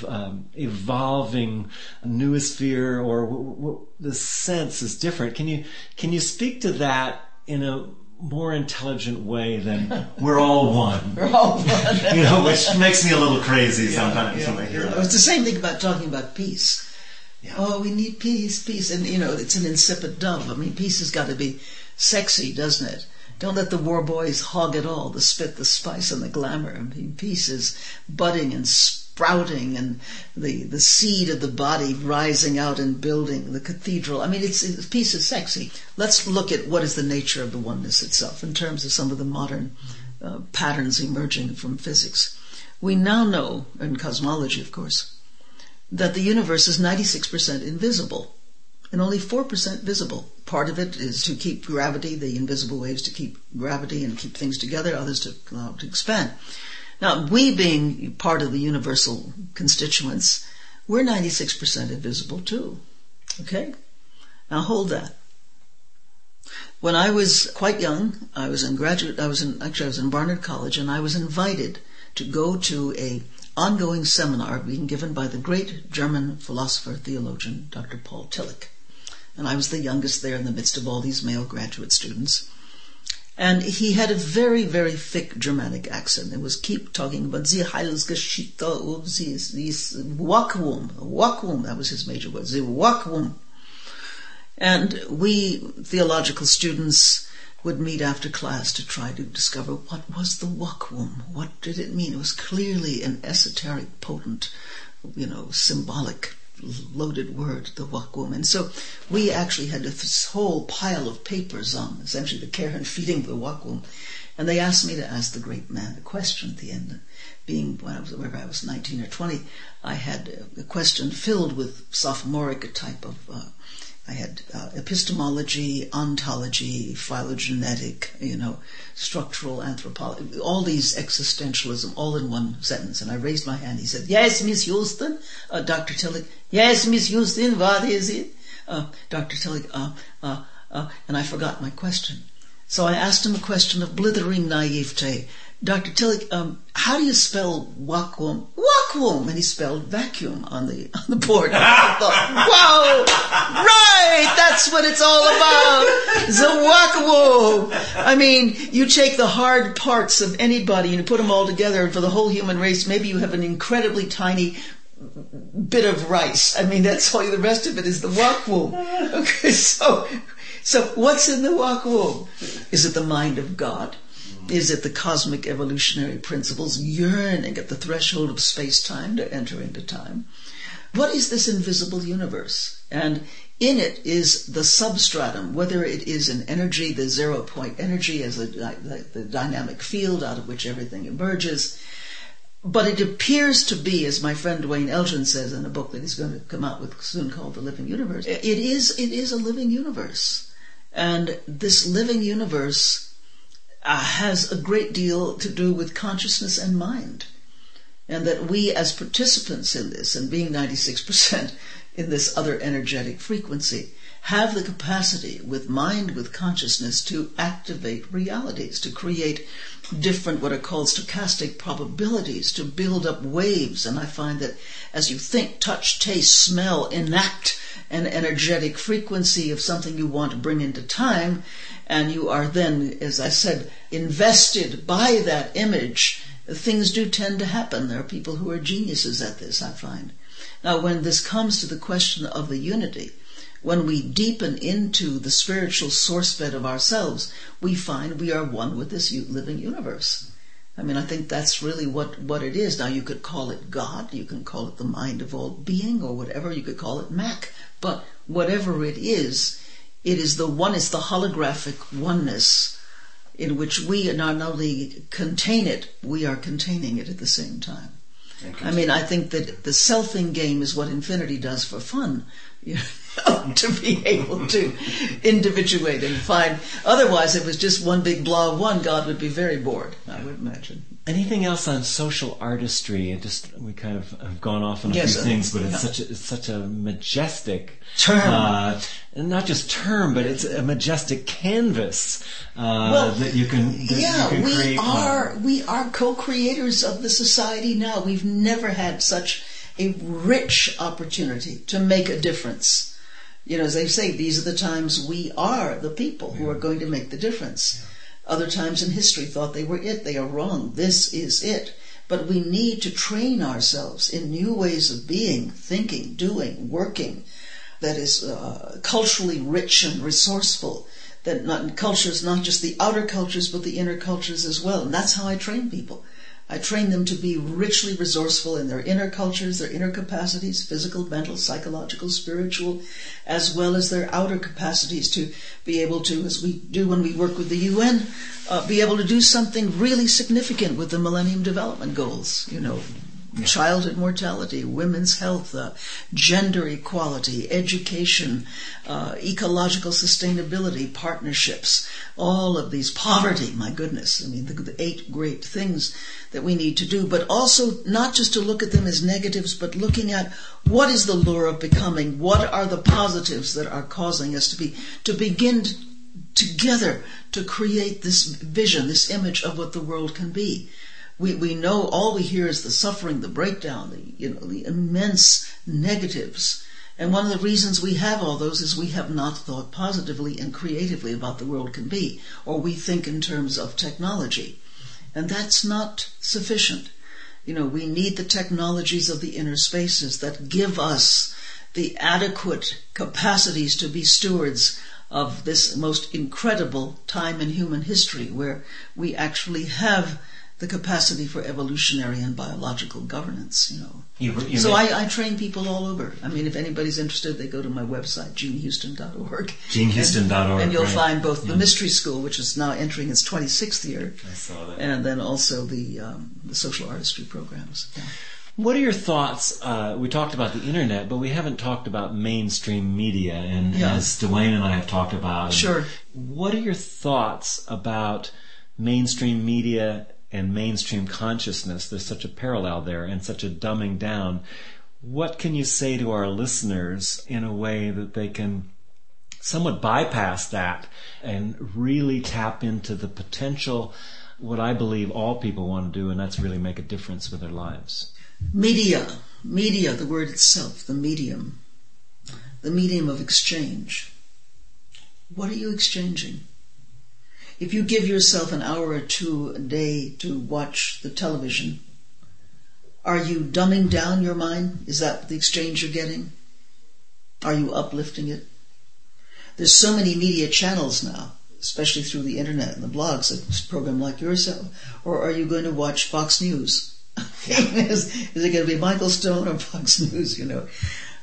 evolving noosphere, or this sense is different. Can you speak to that in a more intelligent way than we're all one? We're all one. Which makes me a little crazy sometimes when I hear that. It's the same thing about talking about peace. Yeah. Oh, we need peace. And, it's an insipid dove. I mean, peace has got to be sexy, doesn't it? Don't let the war boys hog it all, the spit, the spice, and the glamour. I mean, peace is budding and sprouting, and the seed of the body rising out and building the cathedral. I mean, peace is sexy. Let's look at what is the nature of the oneness itself in terms of some of the modern patterns emerging from physics. We now know, in cosmology of course, that the universe is 96% invisible and only 4% visible. Part of it is to keep gravity, the invisible waves to keep gravity and keep things together, others to allow it to expand. Now, we being part of the universal constituents, we're 96% invisible too. Okay? Now hold that. When I was quite young, I was in Barnard College, and I was invited to go to a ongoing seminar being given by the great German philosopher, theologian, Dr. Paul Tillich. And I was the youngest there in the midst of all these male graduate students. And he had a very, very thick Germanic accent. It was keep talking about the Heilsgeschichte of this Vakuum. That was his major word, the Vakuum. And we theological students would meet after class to try to discover what was the Vakuum. What did it mean? It was clearly an esoteric, potent, symbolic, loaded word, the Vakuum. And so we actually had this whole pile of papers on essentially the care and feeding of the Vakuum. And they asked me to ask the great man a question at the end. Being whenever I was 19 or 20, I had a question filled with sophomoric type of I had epistemology, ontology, phylogenetic, structural anthropology, all these existentialism, all in one sentence. And I raised my hand. He said, "Yes, Miss Houston." Dr. Tillich, "Yes, Miss Houston, what is it?" Dr. Tillich, and I forgot my question. So I asked him a question of blithering naivete. "Dr. Tillich, how do you spell Vakuum?" "Vakuum," and he spelled vacuum on the board. I thought, whoa, right, that's what it's all about. The Vakuum. I mean, you take the hard parts of anybody and you put them all together, and for the whole human race, maybe you have an incredibly tiny bit of rice. I mean, that's all. The rest of it is the Vakuum. Okay, so what's in the Vakuum? Is it the mind of God? Is it the cosmic evolutionary principles yearning at the threshold of space-time to enter into time? What is this invisible universe? And In it is the substratum, whether it is an energy, the 0-point energy as the dynamic field out of which everything emerges. But it appears to be, as my friend Duane Elgin says in a book that he's going to come out with soon called The Living Universe, it is a living universe. And this living universe has a great deal to do with consciousness and mind. And that we as participants in this, and being 96% in this other energetic frequency, have the capacity with mind, with consciousness, to activate realities, to create different what are called stochastic probabilities, to build up waves. And I find that as you think, touch, taste, smell, enact an energetic frequency of something you want to bring into time, and you are then, as I said, invested by that image, things do tend to happen. There are people who are geniuses at this, I find. Now, when this comes to the question of the unity, when we deepen into the spiritual source bed of ourselves, we find we are one with this living universe. I mean, I think that's really what it is. Now, you could call it God, you can call it the mind of all being, or whatever, you could call it Mac. But whatever it is the one, it's the holographic oneness in which we not only contain it, we are containing it at the same time. I mean, I think that the selfing game is what infinity does for fun, to be able to individuate and find. Otherwise, it was just one big blah of one. God would be very bored, I would imagine. Anything else on social artistry? We kind of have gone off on a few things, but it's such a majestic term. Not just term, but it's a majestic canvas that you can create. We are co-creators of the society now. We've never had such a rich opportunity to make a difference. As they say, these are the times we are the people who are going to make the difference. Other times in history thought they were it. They are wrong. This is it. But we need to train ourselves in new ways of being, thinking, doing, working, that is culturally rich and resourceful. That culture is not just the outer cultures, but the inner cultures as well. And that's how I train people. I train them to be richly resourceful in their inner cultures, their inner capacities, physical, mental, psychological, spiritual, as well as their outer capacities to be able to, as we do when we work with the UN, be able to do something really significant with the Millennium Development Goals, childhood mortality, women's health, gender equality, education, ecological sustainability, partnerships, all of these, poverty, my goodness, the 8 great things that we need to do, but also not just to look at them as negatives, but looking at what is the lure of becoming, what are the positives that are causing us to begin together to create this vision, this image of what the world can be. We know all we hear is the suffering, the breakdown, the immense negatives. And one of the reasons we have all those is we have not thought positively and creatively about the world can be, or we think in terms of technology. And that's not sufficient. We need the technologies of the inner spaces that give us the adequate capacities to be stewards of this most incredible time in human history, where we actually have the capacity for evolutionary and biological governance, So I train people all over. If anybody's interested, they go to my website, GeneHouston.org. GeneHouston.org. And you'll find both the Mystery School, which is now entering its 26th year. I saw that. And then also the social artistry programs. Yeah. What are your thoughts? We talked about the internet, but we haven't talked about mainstream media, and as Duane and I have talked about. Sure. What are your thoughts about mainstream media and mainstream consciousness? There's such a parallel there and such a dumbing down. What can you say to our listeners in a way that they can somewhat bypass that and really tap into the potential, what I believe all people want to do, and that's really make a difference with their lives? Media, the word itself, the medium of exchange. What are you exchanging? If you give yourself an hour or two a day to watch the television, are you dumbing down your mind? Is that the exchange you're getting? Are you uplifting it? There's so many media channels now, especially through the internet and the blogs, a program like yours. Or are you going to watch Fox News? Is it going to be Michael Stone or Fox News,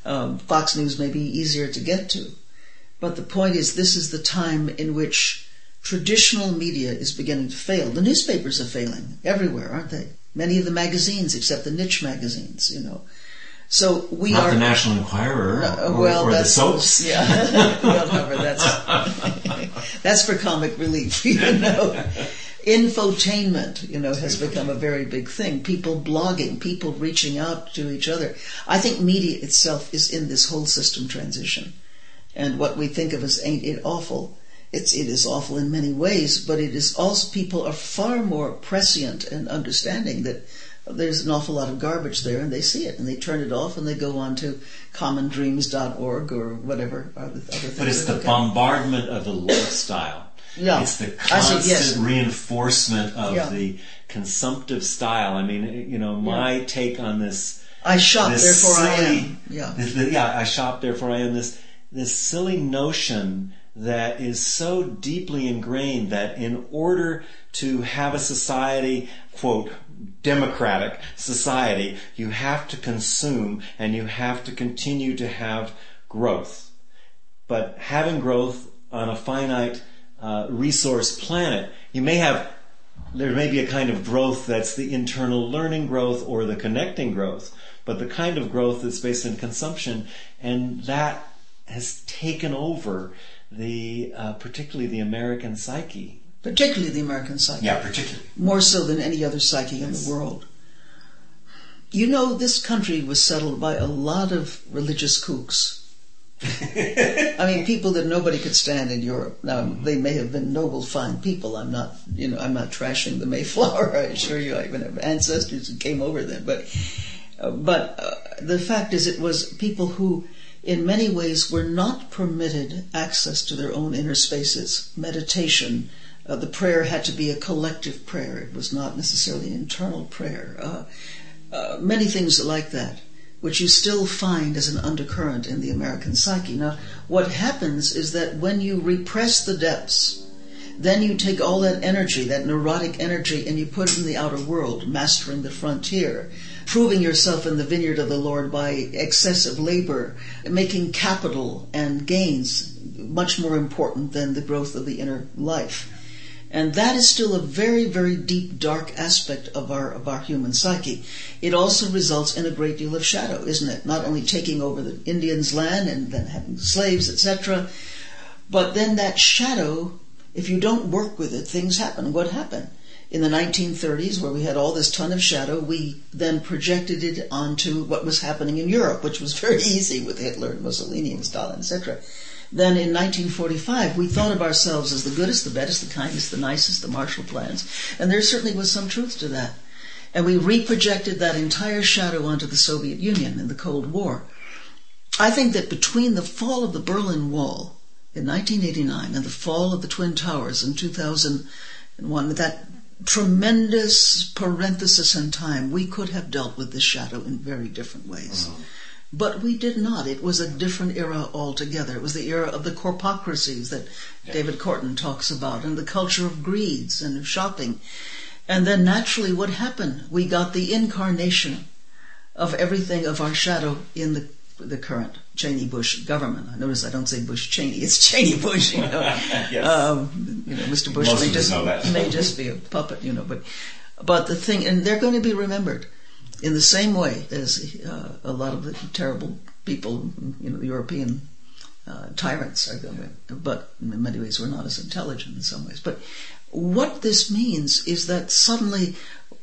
Fox News may be easier to get to. But the point is, this is the time in which traditional media is beginning to fail. The newspapers are failing everywhere, aren't they? Many of the magazines, except the niche magazines, So we Not are the National Enquirer or the soaps. Yeah, well, however, that's for comic relief. Infotainment, has become a very big thing. People blogging, people reaching out to each other. I think media itself is in this whole system transition. And what we think of as ain't it awful, it is awful in many ways, but it is also, people are far more prescient and understanding that there's an awful lot of garbage there, and they see it, and they turn it off, and they go on to commondreams.org or whatever other things. But it's the bombardment of the lifestyle. Yeah. It's the constant reinforcement of the consumptive style. I mean, my take on this. I shop, therefore silly, I am. Yeah. I shop, therefore I am. This silly notion that is so deeply ingrained that in order to have a society, quote, democratic society, you have to consume and you have to continue to have growth. But having growth on a finite resource planet, there may be a kind of growth that's the internal learning growth or the connecting growth, but the kind of growth that's based in consumption, and that has taken over particularly the American psyche. Particularly the American psyche. Yeah, particularly. More so than any other psyche in the world. This country was settled by a lot of religious kooks. I mean, people that nobody could stand in Europe. Now, they may have been noble, fine people. I'm not trashing the Mayflower. I assure you, I even have ancestors who came over then. But the fact is, it was people who, in many ways, were not permitted access to their own inner spaces. Meditation, the prayer had to be a collective prayer. It was not necessarily an internal prayer. Many things like that, which you still find as an undercurrent in the American psyche. Now, what happens is that when you repress the depths, then you take all that energy, that neurotic energy, and you put it in the outer world, mastering the frontier, proving yourself in the vineyard of the Lord by excessive labor, making capital and gains much more important than the growth of the inner life. And that is still a very, very deep, dark aspect of our human psyche. It also results in a great deal of shadow, isn't it? Not only taking over the Indians' land and then having slaves, etc., but then that shadow, if you don't work with it, things happen. What happened? In the 1930s, where we had all this ton of shadow, we then projected it onto what was happening in Europe, which was very easy with Hitler and Mussolini and Stalin, etc. Then in 1945, we thought of ourselves as the goodest, the best, the kindest, the nicest, the Marshall Plans, and there certainly was some truth to that. And we reprojected that entire shadow onto the Soviet Union in the Cold War. I think that between the fall of the Berlin Wall in 1989 and the fall of the Twin Towers in 2001, that tremendous parenthesis in time, we could have dealt with this shadow in very different ways. Mm-hmm. But we did not. It was a different era altogether. It was the era of the corpocracies that David Corton talks about, and the culture of greeds and of shopping. And then naturally what happened? We got the incarnation of everything of our shadow in the current Cheney-Bush government. I notice I don't say Bush-Cheney, it's Cheney-Bush, Yes. Mr. Bush may just be a puppet, But the thing, and they're going to be remembered in the same way as a lot of the terrible people, the European tyrants are going to, but in many ways we're not as intelligent in some ways. But what this means is that suddenly,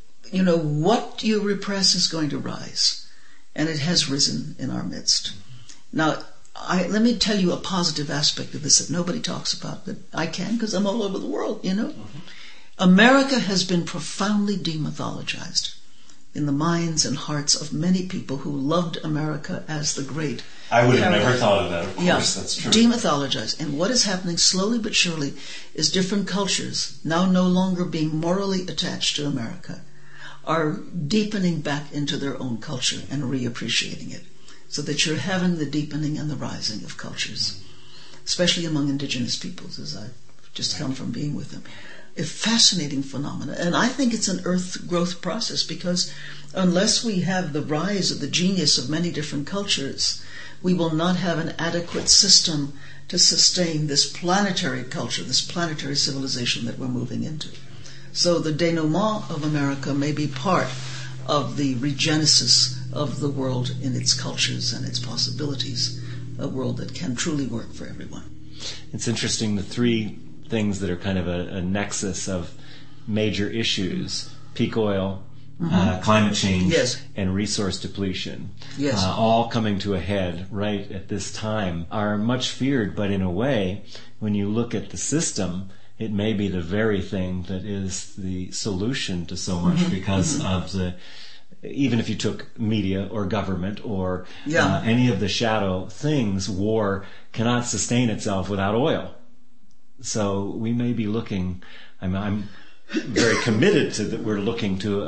what you repress is going to rise. And it has risen in our midst. Now, let me tell you a positive aspect of this that nobody talks about, but I can because I'm all over the world, Mm-hmm. America has been profoundly demythologized in the minds and hearts of many people who loved America as the great. I would have never thought of that, of course, that's true. Demythologized. And what is happening slowly but surely is different cultures, now no longer being morally attached to America, are deepening back into their own culture and reappreciating it. So that you're having the deepening and the rising of cultures, especially among indigenous peoples, as I've just come from being with them. A fascinating phenomenon. And I think it's an earth growth process, because unless we have the rise of the genius of many different cultures, we will not have an adequate system to sustain this planetary culture, this planetary civilization that we're moving into. So the denouement of America may be part of the regenesis of the world in its cultures and its possibilities, a world that can truly work for everyone. It's interesting, the three things that are kind of a nexus of major issues: peak oil, climate change, yes, and resource depletion, yes, all coming to a head right at this time, are much feared, but in a way, when you look at the system, it may be the very thing that is the solution to so much, because of the, even if you took media or government or any of the shadow things, war cannot sustain itself without oil. So we may be looking, I'm very committed to that we're looking to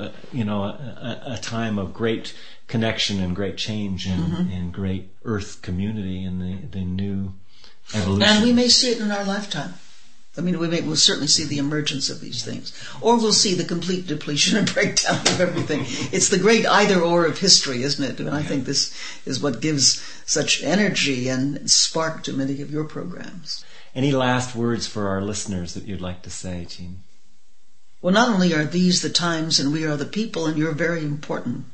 a time of great connection and great change and great earth community and the new evolution. And we may see it in our lifetime. I mean, we'll certainly see the emergence of these things. Or we'll see the complete depletion and breakdown of everything. It's the great either-or of history, isn't it? And I think this is what gives such energy and spark to many of your programs. Any last words for our listeners that you'd like to say, Jean? Well, not only are these the times and we are the people, and you're very important,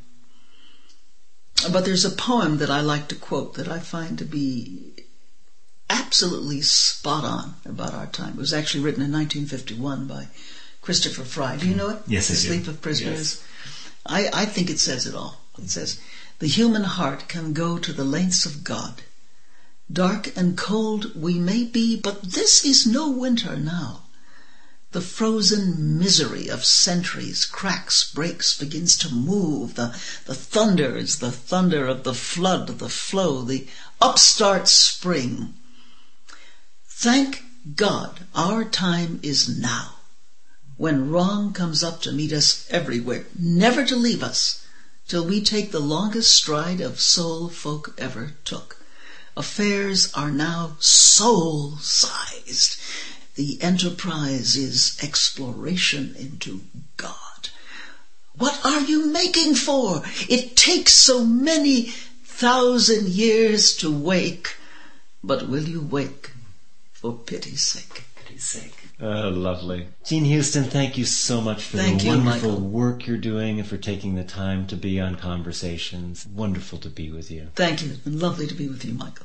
but there's a poem that I like to quote that I find to be absolutely spot on about our time. It was actually written in 1951 by Christopher Fry. Do you know it? Yes, I do. The Sleep of Prisoners. Yes. I think it says it all. It says, "The human heart can go to the lengths of God. Dark and cold we may be, but this is no winter now. The frozen misery of centuries cracks, breaks, begins to move. The thunder is the thunder of the flood, the flow, the upstart spring. Thank God our time is now, when wrong comes up to meet us everywhere, never to leave us, till we take the longest stride of soul folk ever took. Affairs are now soul-sized. The enterprise is exploration into God. What are you making for? It takes so many 1,000 years to wake, but will you wake? For pity's sake." Pity's sake. Oh, lovely. Jean Houston, thank you so much for the wonderful work you're doing and for taking the time to be on Conversations. Wonderful to be with you. Thank you. It's been lovely to be with you, Michael.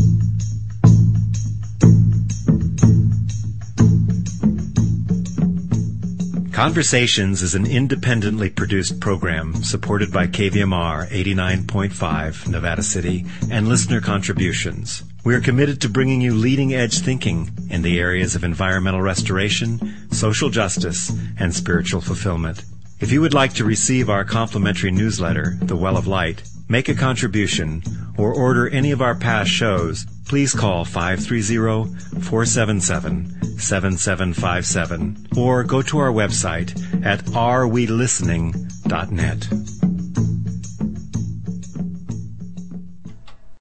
Conversations is an independently produced program supported by KVMR 89.5 Nevada City and listener contributions. We are committed to bringing you leading-edge thinking in the areas of environmental restoration, social justice, and spiritual fulfillment. If you would like to receive our complimentary newsletter, The Well of Light, make a contribution, or order any of our past shows, please call 530-477-7757 or go to our website at arewelistening.net.